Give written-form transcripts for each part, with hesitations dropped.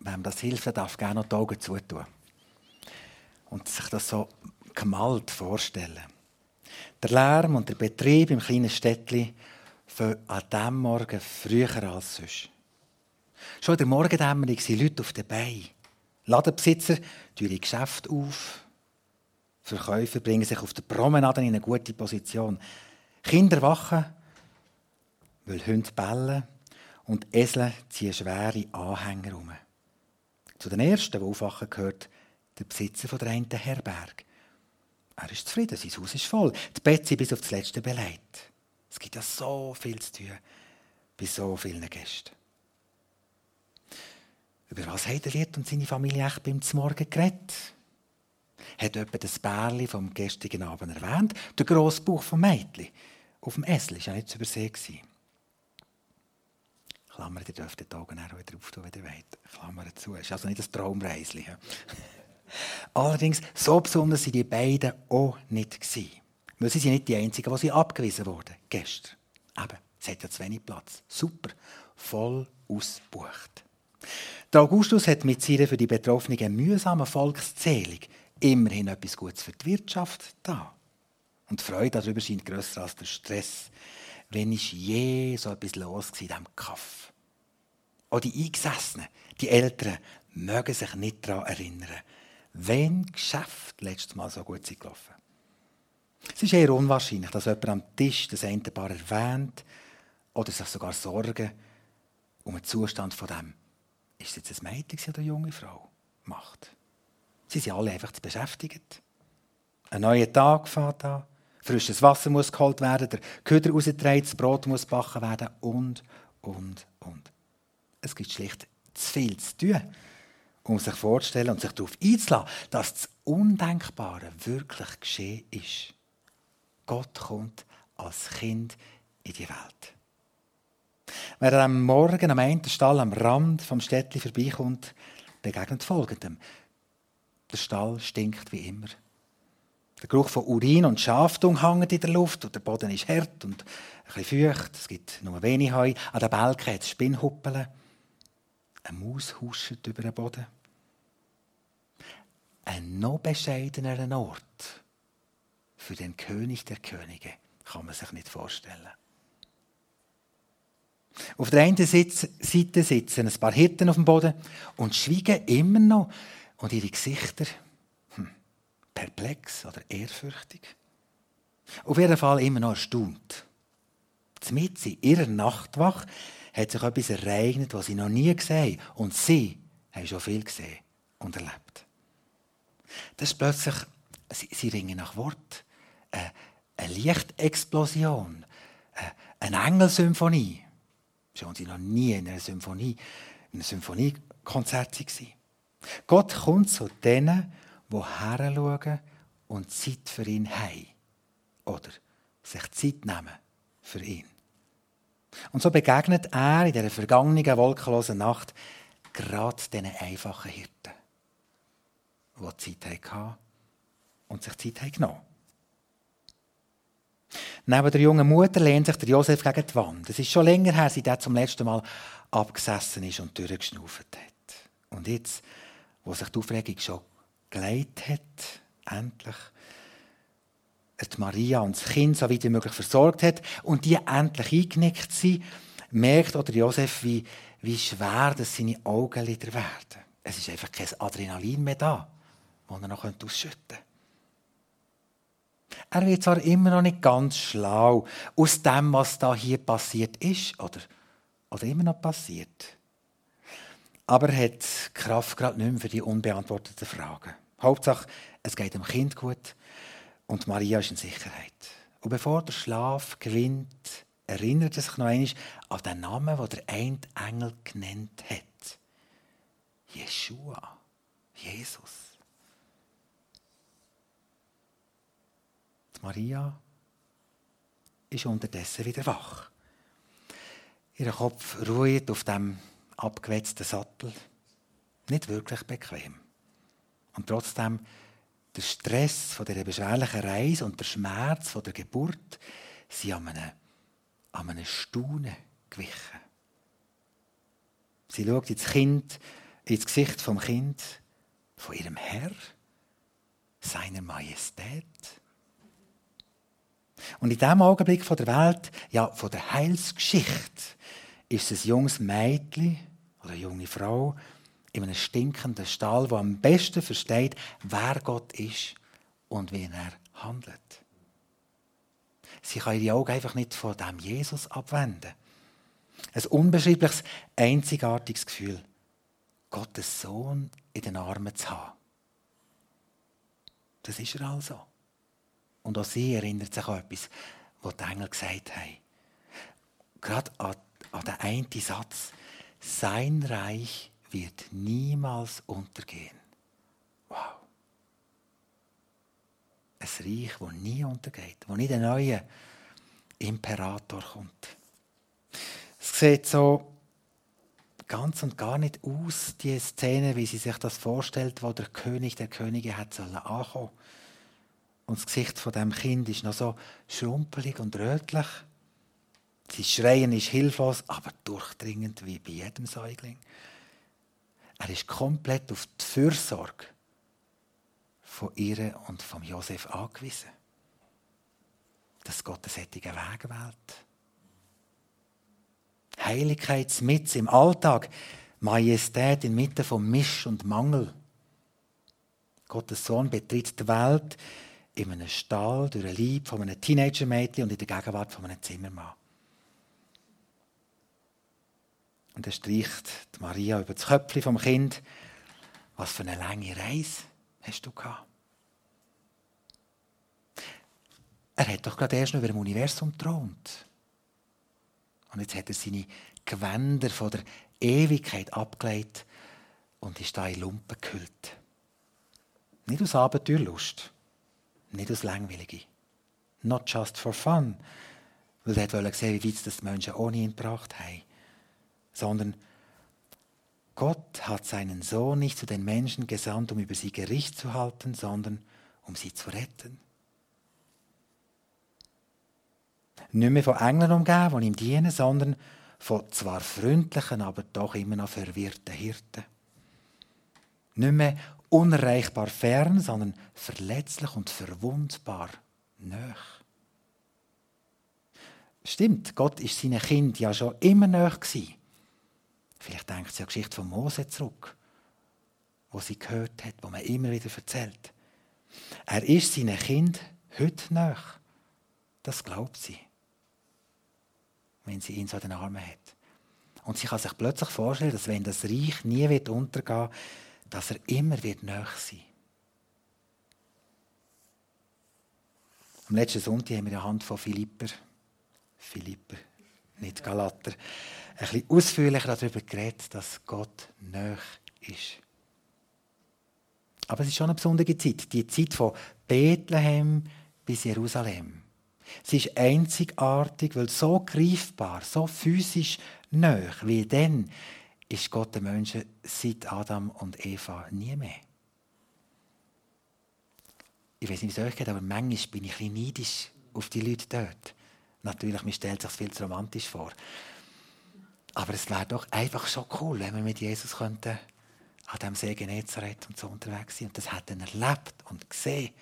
wem das hilft, der darf gerne noch die Augen zutun. Und sich das so gemalt vorstellen. Der Lärm und der Betrieb im kleinen Städtchen fangen an diesem Morgen früher als sonst. Schon in der Morgendämmerung sind Leute auf den Beinen. Ladenbesitzer tun ihre Geschäfte auf. Verkäufer bringen sich auf der Promenade in eine gute Position. Kinder wachen, weil Hunde bellen und Esel ziehen schwere Anhänger herum. Zu den ersten, die aufwachen, gehört der Besitzer der einen Herberge. Er ist zufrieden, sein Haus ist voll. Die Betten sind bis auf das Letzte belegt. Es gibt ja so viel zu tun bei so vielen Gästen. Über was hat der Wirt und seine Familie echt beim Morgen geredet? Hat jemand das Bärli vom gestrigen Abend erwähnt? Der grosse Bauch vom Mädchen auf dem Esel war ja nicht zu übersehen. Klammer, ihr dürft die Augen auch wieder auftun, wenn ihr wollt. Klammer zu. Es ist also nicht ein Traumreisli. Allerdings, so besonders waren die beiden auch nicht. Weil sie sind nicht die Einzigen, die abgewiesen wurden. Gestern. Eben, es hat ja zu wenig Platz. Super. Voll ausgebucht. Der Augustus hat mit seiner für die Betroffenen mühsamen Volkszählung immerhin etwas Gutes für die Wirtschaft da. Und die Freude darüber scheint grösser als der Stress. Wenn ist je so etwas los in diesem Kaff? Auch die Eingesessenen, die Eltern, mögen sich nicht daran erinnern, wenn Geschäfte letztes Mal so gut sind gelaufen. Es ist eher unwahrscheinlich, dass jemand am Tisch das eine Paar erwähnt oder sich sogar Sorgen um den Zustand von dem, ist es jetzt ein Mädchen oder eine junge Frau, macht. Sie sind alle einfach zu beschäftigt. Ein neuer Tag fängt an, frisches Wasser muss geholt werden, der Köder rausgetragen, das Brot muss gebacken werden und. Es gibt schlicht zu viel zu tun, um sich vorzustellen und sich darauf einzulassen, dass das Undenkbare wirklich geschehen ist. Gott kommt als Kind in die Welt. Wer am Morgen am einen Stall am Rand vom Städtli vorbeikommt, begegnet Folgendem. Der Stall stinkt wie immer. Der Geruch von Urin und Schaftung hängt in der Luft und der Boden ist hart und ein bisschen feucht. Es gibt nur wenig Heu. An den Balken hat es Spinnhuppeln. Eine Maus huscht über den Boden. Ein noch bescheidenerer Ort für den König der Könige kann man sich nicht vorstellen. Auf der einen Seite sitzen ein paar Hirten auf dem Boden und schweigen immer noch. Und ihre Gesichter perplex oder ehrfürchtig. Auf jeden Fall immer noch erstaunt. Mitten in ihrer Nachtwache hat sich etwas ereignet, was sie noch nie gesehen haben. Und sie haben schon viel gesehen und erlebt. Das ist plötzlich, sie ringen nach Wort, eine Lichtexplosion, eine Engelsymphonie. Schon sie noch nie in einem Symphoniekonzert waren. Gott kommt zu denen, die heranschauen und Zeit für ihn haben. Oder sich Zeit nehmen für ihn. Und so begegnet er in dieser vergangenen, wolkenlosen Nacht gerade diesen einfachen Hirten, die Zeit hatten und sich Zeit genommen haben. Neben der jungen Mutter lehnt sich der Josef gegen die Wand. Es ist schon länger her, seit er zum letzten Mal abgesessen ist und durchgeschnauft hat. Und jetzt, wo sich die Aufregung schon geleitet hat, endlich, die Maria und das Kind so weit wie möglich versorgt hat und die endlich eingenickt sind, merkt auch der Josef, wie schwer das seine Augenlider werden. Es ist einfach kein Adrenalin mehr da, das er noch ausschütten könnte. Er wird zwar immer noch nicht ganz schlau aus dem, was da hier passiert ist oder immer noch passiert. Aber er hat die Kraft gerade nicht mehr für die unbeantworteten Fragen. Hauptsache, es geht dem Kind gut und Maria ist in Sicherheit. Und bevor der Schlaf gewinnt, erinnert er sich noch einmal an den Namen, den der eine Engel genannt hat. Jeschua, Jesus. Die Maria ist unterdessen wieder wach. Ihr Kopf ruht auf dem abgewetzten Sattel. Nicht wirklich bequem. Und trotzdem der Stress von dieser beschwerlichen Reise und der Schmerz von der Geburt sind an einem Staunen gewichen. Sie schaut ins Kind ins Gesicht vom Kind, von ihrem Herr, seiner Majestät. Und in diesem Augenblick von der Welt, ja, von der Heilsgeschichte, ist es ein junges Mädchen oder eine junge Frau in einem stinkenden Stall, der am besten versteht, wer Gott ist und wie er handelt. Sie kann ihre Augen einfach nicht von dem Jesus abwenden. Ein unbeschreibliches, einzigartiges Gefühl, Gottes Sohn in den Armen zu haben. Das ist er also. Und auch sie erinnert sich an etwas, was die Engel gesagt haben. Gerade an den einen Satz. Sein Reich wird niemals untergehen. Wow. Ein Reich, das nie untergeht, wo nicht ein neuer Imperator kommt. Es sieht so ganz und gar nicht aus, die Szene, wie sie sich das vorstellt, wo der König der Könige hat ankommen sollen. Und das Gesicht von dem Kind ist noch so schrumpelig und rötlich. Sein Schreien ist hilflos, aber durchdringend wie bei jedem Säugling. Er ist komplett auf die Fürsorge von ihr und von Josef angewiesen. Dass Gott einen solchen Weg wählt. Heiligkeit mitten im Alltag, Majestät inmitten von Misch und Mangel. Gottes Sohn betritt die Welt in einem Stall durch ein Leib von einem Teenager-Mädchen und in der Gegenwart von einem Zimmermann. Und er streicht die Maria über das Köpfchen vom Kind. Was für eine lange Reise hast du gehabt? Er hat doch gerade erst noch über dem Universum geträumt. Und jetzt hat er seine Gewänder von der Ewigkeit abgelegt und ist da in Lumpen gehüllt. Nicht aus Abenteuerlust, nicht aus Langweilige. Not just for fun, weil er wollte sehen, wie weit das die Menschen ohne ihn gebracht haben. Sondern Gott hat seinen Sohn nicht zu den Menschen gesandt, um über sie Gericht zu halten, sondern um sie zu retten. Nicht mehr von Engeln umgeben, die ihm dienen, sondern von zwar freundlichen, aber doch immer noch verwirrten Hirten. Nicht mehr unerreichbar fern, sondern verletzlich und verwundbar nahe. Stimmt, Gott ist seinen Kind ja schon immer nahe gewesen. Vielleicht denkt sie an die Geschichte von Mose zurück, wo sie gehört hat, wo man immer wieder erzählt. Er ist seinen Kind heute nahe. Das glaubt sie, wenn sie ihn so in den Armen hat. Und sie kann sich plötzlich vorstellen, dass wenn das Reich nie wird untergehen, dass er immer wird nahe sein. Am letzten Sonntag haben wir anhand von Philipper, nicht Galater, ein bisschen ausführlicher darüber geredet, dass Gott nahe ist. Aber es ist schon eine besondere Zeit, die Zeit von Bethlehem bis Jerusalem. Sie ist einzigartig, weil so greifbar, so physisch nahe wie dann ist Gott den Menschen seit Adam und Eva nie mehr. Ich weiß nicht, wie es euch geht, aber manchmal bin ich ein bisschen neidisch auf die Leute dort. Natürlich, mir stellt es sich viel zu romantisch vor. Aber es wäre doch einfach schon cool, wenn wir mit Jesus könnten an diesem See Genezareth und so unterwegs sind und das hätten erlebt und gesehen.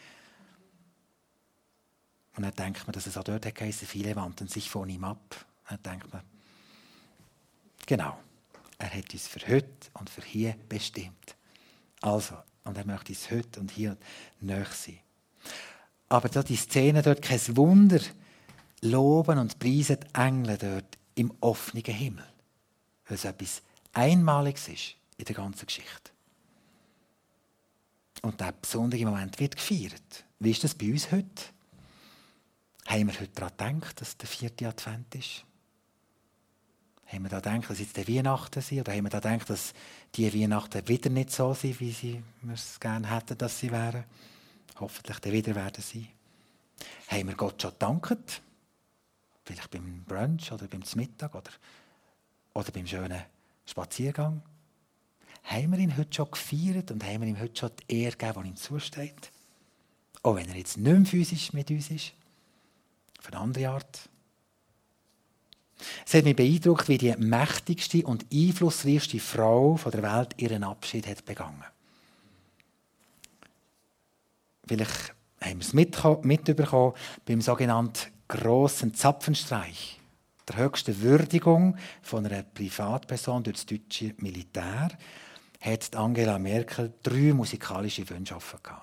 Und dann denkt man, dass es auch dort geheißen, viele wandten sich von ihm ab. Dann denkt man, genau, er hat uns für heute und für hier bestimmt. Also, und er möchte uns heute und hier nahe sein. Aber da die Szene dort, kein Wunder, loben und preisen die Engel dort im offenen Himmel. Weil es etwas Einmaliges ist in der ganzen Geschichte. Und dieser besondere Moment wird gefeiert. Wie ist das bei uns heute? Haben wir heute daran gedacht, dass der 4. Advent ist? Haben wir daran gedacht, dass jetzt die Weihnachten sind? Oder haben wir daran gedacht, dass die Weihnachten wieder nicht so sind, wie wir es gerne hätten, dass sie wären? Hoffentlich dann wieder werden sie. Haben wir Gott schon gedankt? Vielleicht beim Brunch oder beim Mittag oder beim schönen Spaziergang? Haben wir ihn heute schon gefeiert und haben wir ihm heute schon die Ehre gegeben, die ihm zusteht? Auch wenn er jetzt nicht mehr physisch mit uns ist? Auf eine andere Art? Es hat mich beeindruckt, wie die mächtigste und einflussreichste Frau der Welt ihren Abschied hat begangen. Vielleicht haben wir es mitbekommen beim sogenannten grossen Zapfenstreich, der höchsten Würdigung von einer Privatperson durch das deutsche Militär, hat Angela Merkel 3 musikalische Wünsche offen gehabt.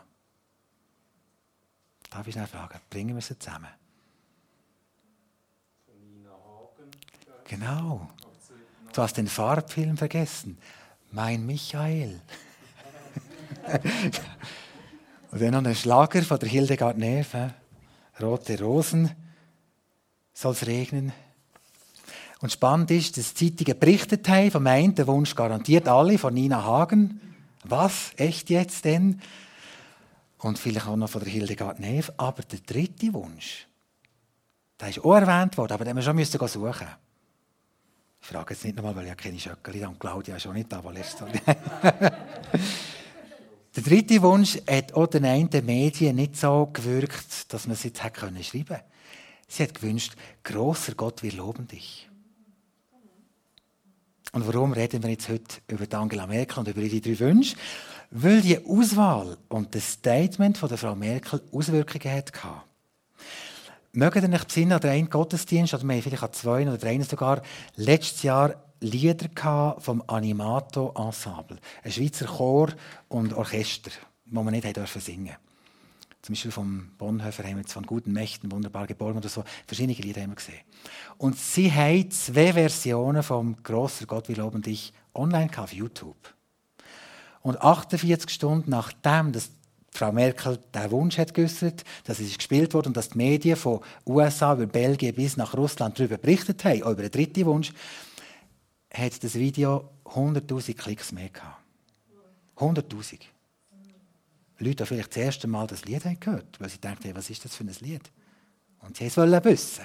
Darf ich schnell fragen, bringen wir sie zusammen? Genau. Du hast den Farbfilm vergessen. Mein Michael. Und dann noch ein Schlager von der Hildegard Neff. Rote Rosen soll es regnen. Und spannend ist, dass die Zeitungen berichtet haben, vom einen Wunsch garantiert alle, von Nina Hagen. Was? Echt jetzt denn? Und vielleicht auch noch von der Hildegard Neff. Aber der dritte Wunsch, der ist auch erwähnt worden, aber den müssen wir schon suchen. Ich frage jetzt nicht nochmal, weil ich ja keine Schöckeli habe und Claudia ist auch nicht da, weil Der dritte Wunsch hat auch den einen Medien nicht so gewirkt, dass man es jetzt schreiben konnte. Sie hat gewünscht, grosser Gott, wir loben dich. Und warum reden wir jetzt heute über Angela Merkel und über ihre 3 Wünsche? Weil die Auswahl und das Statement von der Frau Merkel Auswirkungen hatte. Mögt ihr euch besinnen an den einen Gottesdienst, oder wir haben vielleicht an 2 oder 3 sogar, letztes Jahr Lieder vom Animato Ensemble, ein Schweizer Chor und Orchester, wo man nicht singen durfte. Zum Beispiel vom Bonhoeffer haben wir jetzt von guten Mächten wunderbar geborgen oder so. Verschiedene Lieder haben wir gesehen. Und sie haben 2 Versionen vom «Grosser Gott, wir loben dich» online auf YouTube. Und 48 Stunden nachdem dass Frau Merkel den Wunsch hat geäußert, dass es gespielt wurde und dass die Medien von USA über Belgien bis nach Russland darüber berichtet haben, auch über den dritten Wunsch, hat das Video 100'000 Klicks mehr gehabt. 100'000. Leute, die vielleicht das erste Mal das Lied haben gehört, weil sie dachten, hey, was ist das für ein Lied? Und sie wollten wissen.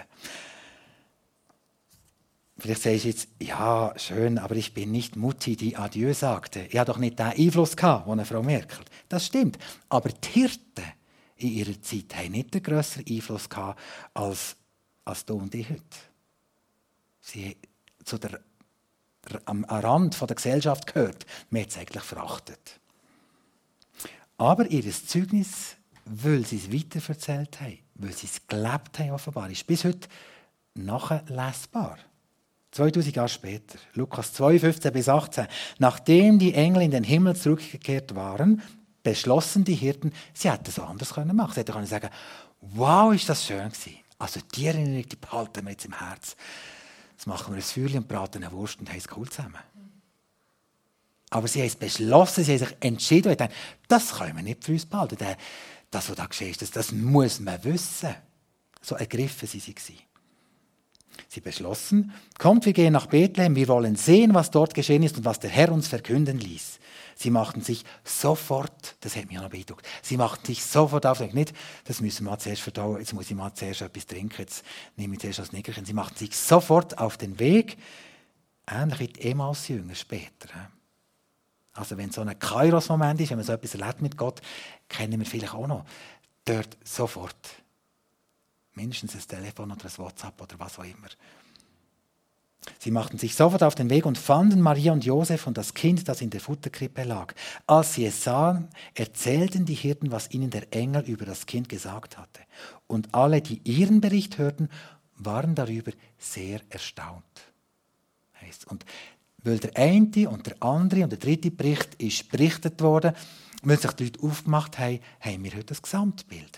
Vielleicht sagst du jetzt, ja, schön, aber ich bin nicht Mutti, die Adieu sagte. Ich hatte doch nicht den Einfluss gehabt, wie eine Frau Merkel. Das stimmt. Aber die Hirten in ihrer Zeit haben nicht den grösseren Einfluss gehabt als du und ich heute. Sie haben am Rand der Gesellschaft gehört. Man hat es eigentlich verachtet. Aber ihr Zeugnis, weil sie es weiterverzählt haben, weil sie es gelebt haben, offenbar, ist bis heute nachlesbar. 2000 Jahre später, Lukas 2, 15 bis 18. Nachdem die Engel in den Himmel zurückgekehrt waren, beschlossen die Hirten, sie hätten es anders machen können. Sie hätten können sagen, wow, ist das schön gewesen. Also die Erinnerung, die behalten wir jetzt im Herz. Jetzt machen wir ein Feuerchen und braten eine Wurst und haben es cool zusammen. Aber sie haben es beschlossen, sie haben sich entschieden und gedacht, das können wir nicht für uns behalten. Das, was da geschehen ist, das muss man wissen. So ergriffen sie sich. Sie beschlossen, kommt, wir gehen nach Bethlehem, wir wollen sehen, was dort geschehen ist und was der Herr uns verkünden ließ. Sie machten sich sofort, das hat mich auch noch beeindruckt, sie machten sich sofort auf, nicht, das müssen wir zuerst verdauen, jetzt muss ich mal zuerst etwas trinken, jetzt nehme ich zuerst das Nickerchen. Sie machten sich sofort auf den Weg, ähnlich wie die Emmaus-Jünger später. Also wenn so ein Kairos-Moment ist, wenn man so etwas erlebt mit Gott, kennen wir vielleicht auch noch. Dort sofort. Mindestens ein Telefon oder ein WhatsApp oder was auch immer. Sie machten sich sofort auf den Weg und fanden Maria und Josef und das Kind, das in der Futterkrippe lag. Als sie es sahen, erzählten die Hirten, was ihnen der Engel über das Kind gesagt hatte. Und alle, die ihren Bericht hörten, waren darüber sehr erstaunt. Und weil der eine und der andere und der dritte Bericht ist berichtet worden, weil sich die Leute aufgemacht haben, haben wir heute das Gesamtbild.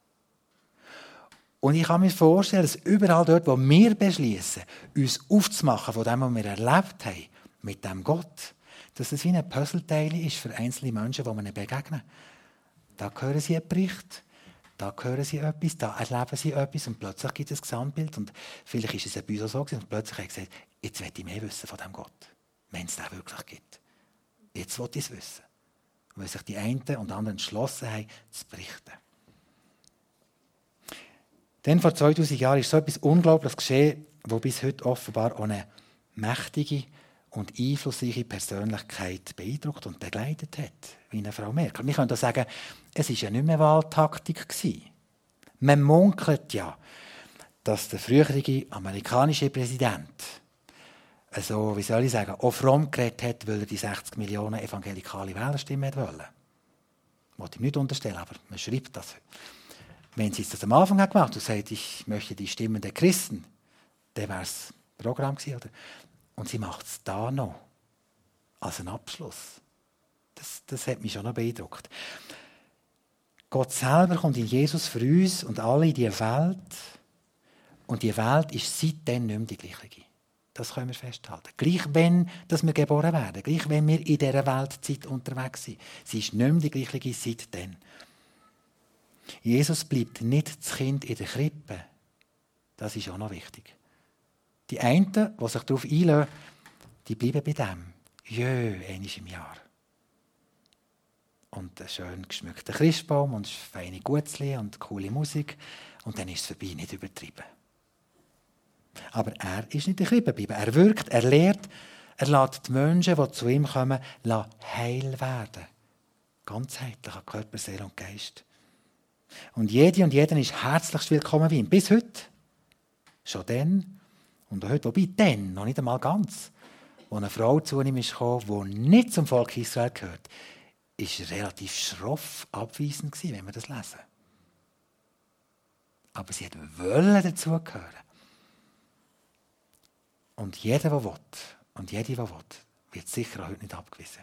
Und ich kann mir vorstellen, dass überall dort, wo wir beschließen, uns aufzumachen von dem, was wir erlebt haben, mit dem Gott, dass es wie ein Puzzleteil ist für einzelne Menschen, die man begegnen. Da hören sie einen Bericht, da hören sie etwas, da erleben sie etwas und plötzlich gibt es ein Gesamtbild. Und vielleicht ist es bei uns auch so und plötzlich habe ich gesagt, jetzt will ich mehr wissen von diesem Gott, wenn es den wirklich gibt. Jetzt will ich es wissen, weil sich die einen und anderen entschlossen haben, zu berichten. Denn vor 2000 Jahren ist so etwas Unglaubliches geschehen, das bis heute offenbar auch eine mächtige und einflussreiche Persönlichkeit beeindruckt und begleitet hat, wie eine Frau Merkel. Wir können da sagen, es war ja nicht mehr Wahltaktik gewesen. Man munkelt ja, dass der frühere amerikanische Präsident also, wie soll ich sagen, auch fromm geredet hat, weil er die 60 Millionen evangelikale Wählerstimmen wollte. Wollte ich nicht unterstellen, aber man schreibt das. Wenn sie das am Anfang gemacht hat und sagt, ich möchte die Stimmen der Christen, dann wäre es Programm gewesen, oder? Und sie macht es da noch als einen Abschluss. Das hat mich schon noch beeindruckt. Gott selber kommt in Jesus für uns und alle in diese Welt. Und die Welt ist seitdem nicht mehr die gleiche. Das können wir festhalten. Gleich wenn dass wir geboren werden, gleich wenn wir in dieser Weltzeit unterwegs sind. Sie ist nicht mehr die gleiche seitdem. Jesus bleibt nicht das Kind in der Krippe. Das ist auch noch wichtig. Die einen, die sich darauf einlassen, die bleiben bei dem. Einmal im Jahr. Und ein schön geschmückter Christbaum und feine Gutzli und coole Musik. Und dann ist es vorbei, nicht übertrieben. Aber er ist nicht in der Krippe geblieben. Er wirkt, er lehrt, er lässt die Menschen, die zu ihm kommen, heil werden. Ganzheitlich an Körper, Seele und Geist. Und jede und jeder ist herzlichst willkommen wie ihm. Bis heute. Schon dann. Und auch heute. Wobei dann, noch nicht einmal ganz. Als eine Frau zu ihm ist gekommen, die nicht zum Volk Israel gehört, ist relativ schroff abweisend gewesen, wenn wir das lesen. Aber sie wollte dazugehören. Und jeder, der will, und jede, die will, wird sicher auch heute nicht abgewiesen.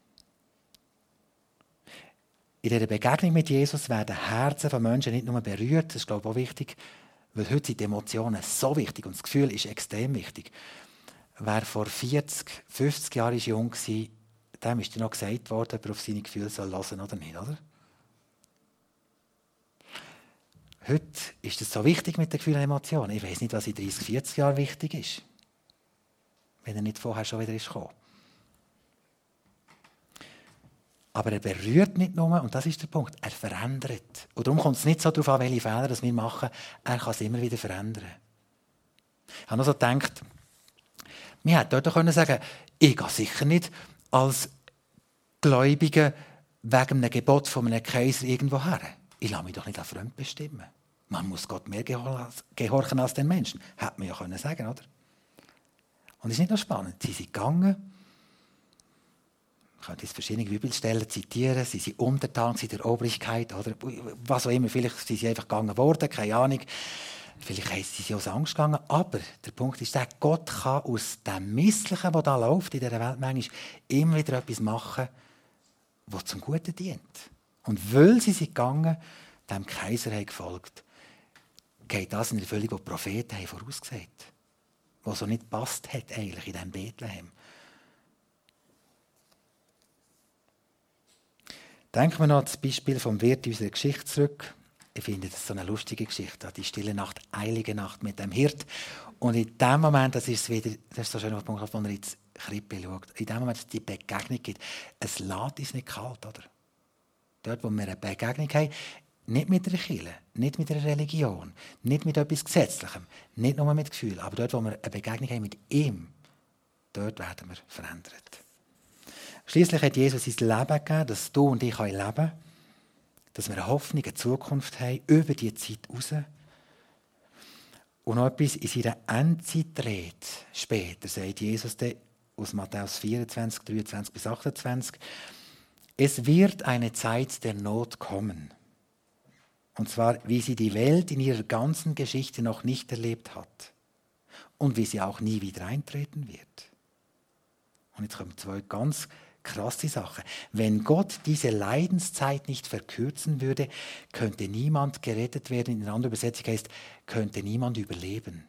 In dieser Begegnung mit Jesus werden Herzen von Menschen nicht nur berührt, das ist, glaube ich, auch wichtig, weil heute sind die Emotionen so wichtig und das Gefühl ist extrem wichtig. Wer vor 40, 50 Jahren jung war, dem ist noch gesagt worden, ob er auf seine Gefühle hören soll oder nicht, oder? Heute ist es so wichtig mit den Gefühlen und Emotionen. Ich weiß nicht, was in 30, 40 Jahren wichtig ist. Wenn er nicht vorher schon wieder gekommen ist. Aber er berührt nicht nur, und das ist der Punkt, er verändert. Und darum kommt es nicht so darauf an, welche Fehler wir machen, er kann es immer wieder verändern. Ich habe noch so gedacht, wir hätten dort sagen können, ich gehe sicher nicht als Gläubiger wegen einem Gebot von einem Kaiser irgendwo her. Ich lasse mich doch nicht an fremd bestimmen. Man muss Gott mehr gehorchen als den Menschen. Hätte man ja können sagen, oder? Und es ist nicht noch spannend. Sie sind gegangen, ich könnte jetzt verschiedene Bibelstellen zitieren, sie sind untertan der Obrigkeit, oder was auch immer, vielleicht sind sie einfach gegangen worden, keine Ahnung. Vielleicht sind sie aus Angst gegangen, aber der Punkt ist, Gott kann aus dem Misslichen, das da läuft in dieser Welt, manchmal immer wieder etwas machen, was zum Guten dient. Und weil sie sind gegangen, dem Kaiser haben gefolgt, geht das in Erfüllung, was die Propheten haben vorausgesagt haben. Was so nicht gepasst hat eigentlich in diesem Bethlehem. Denken wir noch an das Beispiel vom Wirt unserer Geschichte zurück. Ich finde, das ist so eine lustige Geschichte. Die stille Nacht, heilige Nacht mit dem Hirt. Und in dem Moment, das ist so schön auf den Punkt, wo er ins Krippe schaut, in dem Moment, dass es die Begegnung gibt, es lässt uns nicht kalt, oder? Dort, wo wir eine Begegnung haben, nicht mit einer Kirche, nicht mit einer Religion, nicht mit etwas Gesetzlichem, nicht nur mit Gefühl, aber dort, wo wir eine Begegnung haben mit ihm, dort werden wir verändert. Schliesslich hat Jesus sein Leben gegeben, dass du und ich leben können, dass wir eine Hoffnung, eine Zukunft haben, über die Zeit raus. Und noch etwas in seiner Endzeitrede später sagt Jesus aus Matthäus 24, 23 bis 28, es wird eine Zeit der Not kommen. Und zwar, wie sie die Welt in ihrer ganzen Geschichte noch nicht erlebt hat. Und wie sie auch nie wieder eintreten wird. Und jetzt kommen zwei ganz krasse Sachen. Wenn Gott diese Leidenszeit nicht verkürzen würde, könnte niemand gerettet werden. In einer anderen Übersetzung heißt, könnte niemand überleben.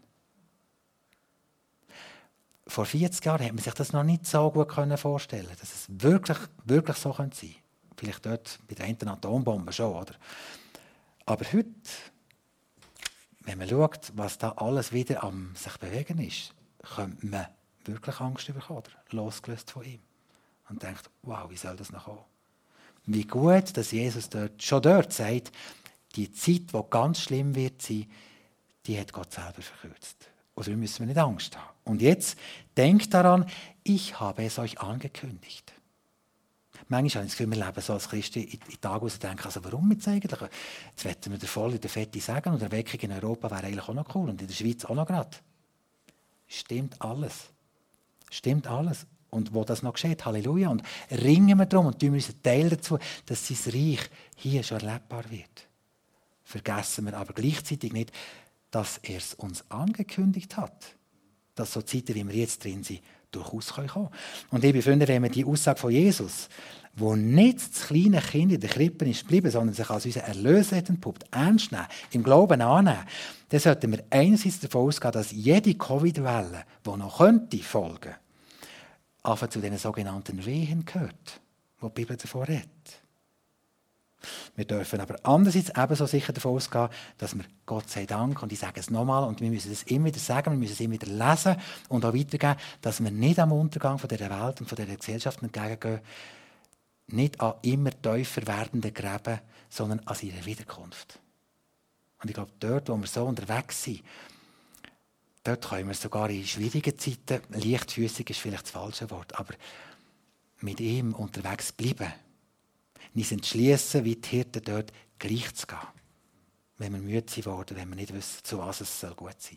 Vor 40 Jahren hätte man sich das noch nicht so gut vorstellen können, dass es wirklich so sein könnte. Vielleicht dort bei der einen Atombombe schon, oder? Aber heute, wenn man schaut, was da alles wieder am sich bewegen ist, könnte man wirklich Angst bekommen, oder? Losgelöst von ihm. Und denkt, wow, wie soll das noch kommen? Wie gut, dass Jesus schon dort sagt, die Zeit, die ganz schlimm wird sein, die hat Gott selber verkürzt. Oder müssen wir nicht Angst haben. Und jetzt, denkt daran, ich habe es euch angekündigt. Manchmal habe ich das Gefühl, wir leben so als Christen in Tagen, wo sie denken, also warum jetzt eigentlich? Jetzt wollen wir den voll in der Fette sagen und eine Erweckung in Europa wäre eigentlich auch noch cool und in der Schweiz auch noch gerade. Stimmt alles. Stimmt alles. Und wo das noch geschieht, Halleluja. Und ringen wir darum und tun wir unseren Teil dazu, dass sein Reich hier schon erlebbar wird. Vergessen wir aber gleichzeitig nicht, dass er es uns angekündigt hat. Dass so Zeiten, wie wir jetzt drin sind, durchaus kommen können. Und liebe Freunde, wenn wir die Aussage von Jesus, wo nicht das kleine Kind in der Krippe ist geblieben, sondern sich als unser Erlöser hat entpuppt, ernst nehmen, im Glauben annehmen, dann sollten wir einerseits davon ausgehen, dass jede Covid-Welle, die noch könnte folgen, einfach zu den sogenannten Wehen gehört, wo die Bibel davon redet. Wir dürfen aber andererseits ebenso sicher davon ausgehen, dass wir Gott sei Dank, und ich sage es nochmal, und wir müssen es immer wieder sagen, wir müssen es immer wieder lesen und auch weitergeben, dass wir nicht am Untergang von dieser Welt und von dieser Gesellschaft entgegengehen, nicht an immer tiefer werdenden Gräben, sondern an ihrer Wiederkunft. Und ich glaube, dort, wo wir so unterwegs sind, dort können wir sogar in schwierigen Zeiten, leichtfüßig ist vielleicht das falsche Wort, aber mit ihm unterwegs bleiben. Uns entschließen, wie die Hirten dort gleich zu gehen. Wenn wir müde sind worden, wenn wir nicht wissen, zu was es gut sein soll.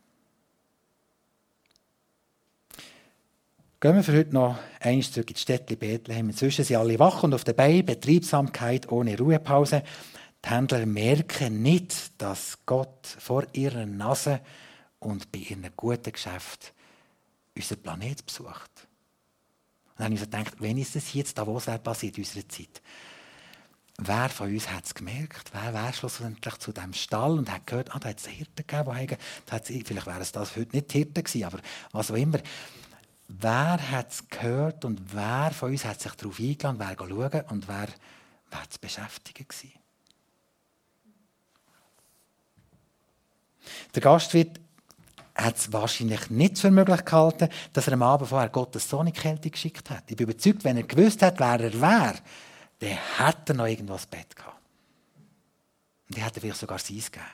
Gehen wir für heute noch einmal zurück ins Städtchen Bethlehem. Inzwischen sind alle wach und auf der Beine, Betriebsamkeit ohne Ruhepause. Die Händler merken nicht, dass Gott vor ihrer Nase und bei ihren guten Geschäften unseren Planet besucht. Und dann habe ich gedacht, wenn ist das jetzt da, was passiert in unserer Zeit? Wer von uns hat es gemerkt? Wer wäre schlussendlich zu diesem Stall und hat gehört, da hat es einen Hirten gegeben, vielleicht wäre es das heute nicht die Hirten gewesen, aber was auch immer. Wer hat es gehört und wer von uns hat sich darauf eingeladen, wer schauen und wer zu beschäftigen gewesen? Der Gastwirt hat es wahrscheinlich nicht für möglich gehalten, dass er am Abend vorher Gottes Sohn in die Kälte geschickt hat. Ich bin überzeugt, wenn er gewusst hat, wer er wäre, dann hätte er noch irgendwo ins Bett gehabt. Und dann hätte er vielleicht sogar Seins gegeben.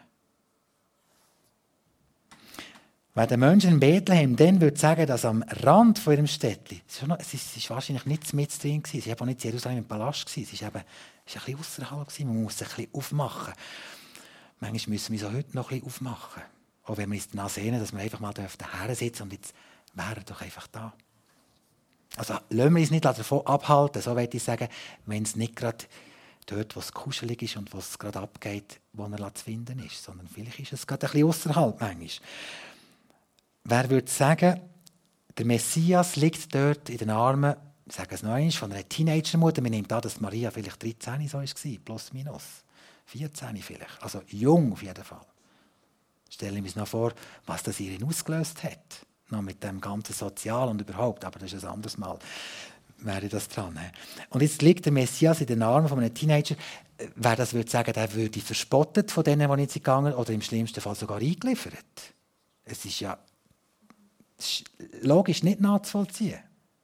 Wenn der Mensch in Bethlehem dann würde sagen, dass am Rand von ihrem Städtchen, es war wahrscheinlich nicht mit drin, es war auch nicht in Jerusalem im Palast, es war ein bisschen außerhalb, man muss sich ein bisschen aufmachen. Manchmal müssen wir es auch heute noch ein bisschen aufmachen. Auch wenn wir uns danach sehen, dass wir einfach mal daher sitzen und jetzt wäre er doch einfach da. Also lassen wir uns nicht davon abhalten, so würde ich sagen, wenn es nicht gerade dort, wo es kuschelig ist und wo es gerade abgeht, wo er zu finden ist, sondern vielleicht ist es gerade ein bisschen außerhalb manchmal. Wer würde sagen, der Messias liegt dort in den Armen, ich sage es noch einmal, von einer Teenagermutter. Wir nehmen an, dass Maria vielleicht 13 so war, plus minus. 14 vielleicht, also jung auf jeden Fall. Stellen wir uns noch vor, was das in ihnen ausgelöst hat. Noch mit dem ganzen Sozial und überhaupt, aber das ist ein anderes Mal, wäre das dran. Und jetzt liegt der Messias in den Armen von einem Teenager. Wer das würde sagen, der würde verspottet von denen, die nicht gegangen sind, oder im schlimmsten Fall sogar eingeliefert. Es ist ja logisch nicht nachzuvollziehen.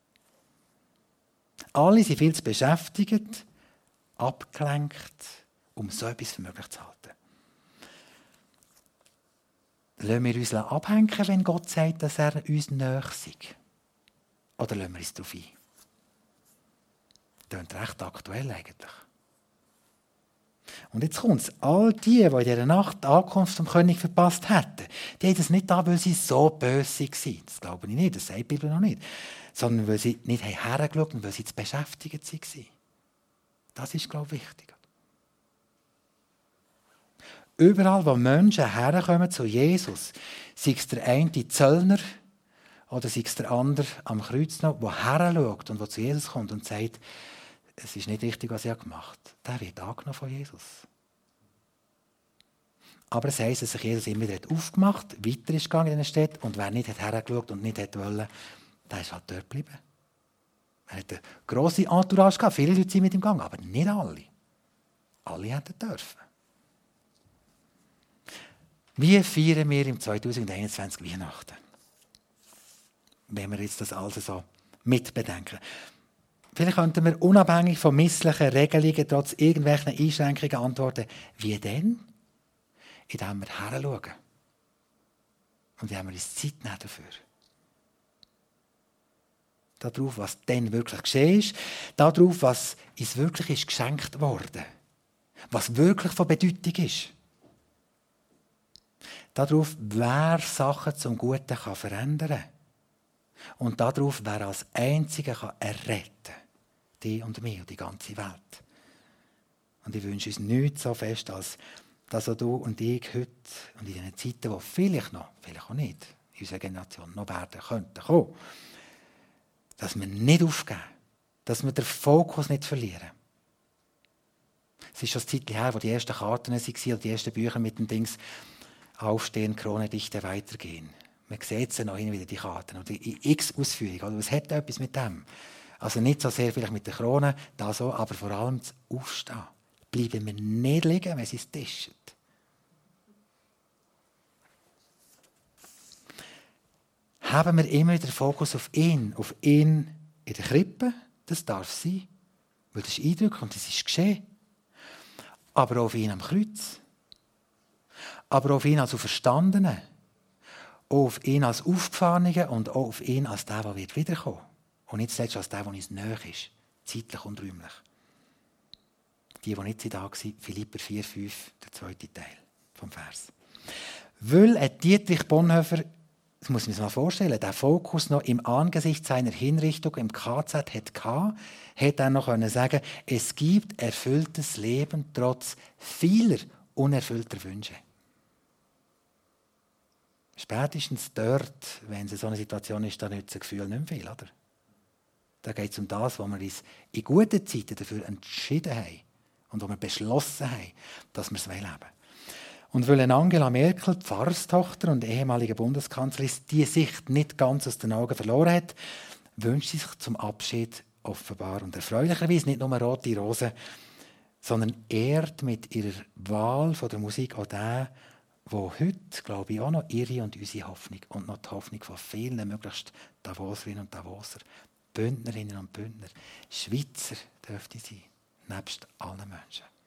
Alle sind viel zu beschäftigt, abgelenkt, um so etwas für möglich zu halten. Lassen wir uns abhängen, wenn Gott sagt, dass er uns nahe sei? Oder lassen wir uns darauf ein? Das ist recht aktuell eigentlich. Und jetzt kommt es. All die in dieser Nacht die Ankunft vom König verpasst hätten, die haben das nicht da, weil sie so böse waren. Das glaube ich nicht, das sagt die Bibel noch nicht. Sondern weil sie nicht hergeschaut haben und weil sie zu beschäftigt waren. Das ist, glaube ich, wichtig. Überall, wo Menschen herkommen zu Jesus, sei es der eine Zöllner oder sei es der andere am Kreuz noch, der herschaut und der zu Jesus kommt und sagt, es ist nicht richtig, was ich gemacht habe, der wird angenommen von Jesus. Aber es heisst, dass sich Jesus immer wieder aufgemacht hat, weiter ist gegangen in der Stadt und wer nicht hergeschaut und nicht wollte, der ist halt dort geblieben. Er hatte eine grosse Entourage gehabt, viele Leute sind mit ihm gegangen, aber nicht alle. Alle hätten dürfen. Wie feiern wir im 2021 Weihnachten? Wenn wir jetzt das also so mitbedenken. Vielleicht könnten wir unabhängig von misslichen Regelungen trotz irgendwelchen Einschränkungen antworten, wie denn? Indem wir hinschauen. Und indem wir uns Zeit nehmen dafür. darauf, was dann wirklich geschehen ist, darauf, was uns wirklich ist geschenkt worden, was wirklich von Bedeutung ist. Darauf, wer Sachen zum Guten kann verändern kann. Und darauf, wer als Einziger kann erretten kann. Die und mich und die ganze Welt. Und ich wünsche uns nichts so fest, als dass auch du und ich heute und in diesen Zeiten, die vielleicht auch nicht, in unserer Generation noch werden könnten, kommen, dass wir nicht aufgeben, dass wir den Fokus nicht verlieren. Es ist schon ein Zeit her, wo die ersten Karten waren, die ersten Bücher mit den Dings Aufstehen, Krone dichte, weitergehen. Man sieht sie noch hin wieder, die Karten. Oder in x Ausführungen. Oder es hat etwas mit dem. Also nicht so sehr vielleicht mit der Krone, da so, aber vor allem das Aufstehen. Bleiben wir nicht liegen, wenn sie es tischen. Haben wir immer wieder den Fokus auf ihn in der Krippe, das darf sein, weil das ist eindrücklich und das ist geschehen. Aber auch auf ihn am Kreuz. Aber auf ihn als Auferstandenen. Auch auf ihn als Aufgefahrenen und auch auf ihn als der, der wiederkommen wird. Und nicht zuletzt als der, der uns näher ist. Zeitlich und räumlich. Die nicht da waren, Philipper 4,5, der zweite Teil vom Vers. Weil Dietrich Bonhoeffer, das muss man sich mal vorstellen, der Fokus noch im Angesicht seiner Hinrichtung im KZ hatte, hätte er noch sagen können, es gibt erfülltes Leben trotz vieler unerfüllter Wünsche. Spätestens dort, wenn es so eine Situation ist, dann nützt das Gefühl nicht mehr viel, oder? Da geht es um das, was wir uns in guten Zeiten dafür entschieden haben und wo wir beschlossen haben, dass wir es leben wollen. Und weil Angela Merkel, die Pfarrerstochter und ehemalige Bundeskanzlerin, die Sicht nicht ganz aus den Augen verloren hat, wünscht sie sich zum Abschied offenbar und erfreulicherweise nicht nur rote Rosen, sondern ehrt mit ihrer Wahl von der Musik auch den, wo heute, glaube ich, auch noch ihre und unsere Hoffnung und noch die Hoffnung von vielen, möglichst Davoserinnen und Davoser, Bündnerinnen und Bündner, Schweizer dürfte sein, nebst allen Menschen.